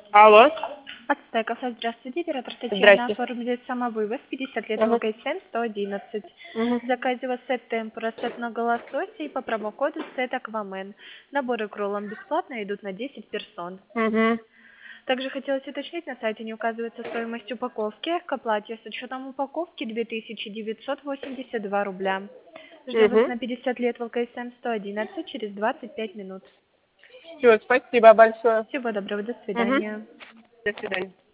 Алло, Ацтека, здравствуйте, оператор Татьяна, здрасте. оформляет самовывоз, 50 лет Ага. ВКСМ 111. Мгм. В заказе у вас сет темпура, сет многолосося и по промокоду сет Аквамен. Наборы к роллам бесплатно идут на 10 персон. Мгм. Также хотелось уточнить, на сайте не указывается стоимость упаковки. К оплате с учетом упаковки 2982 рубля. Жду вас Мгм. на 50 лет ВКСМ 111 через 25 минут. Все, спасибо большое. Всего доброго, до Мгм. свидания. До свидания.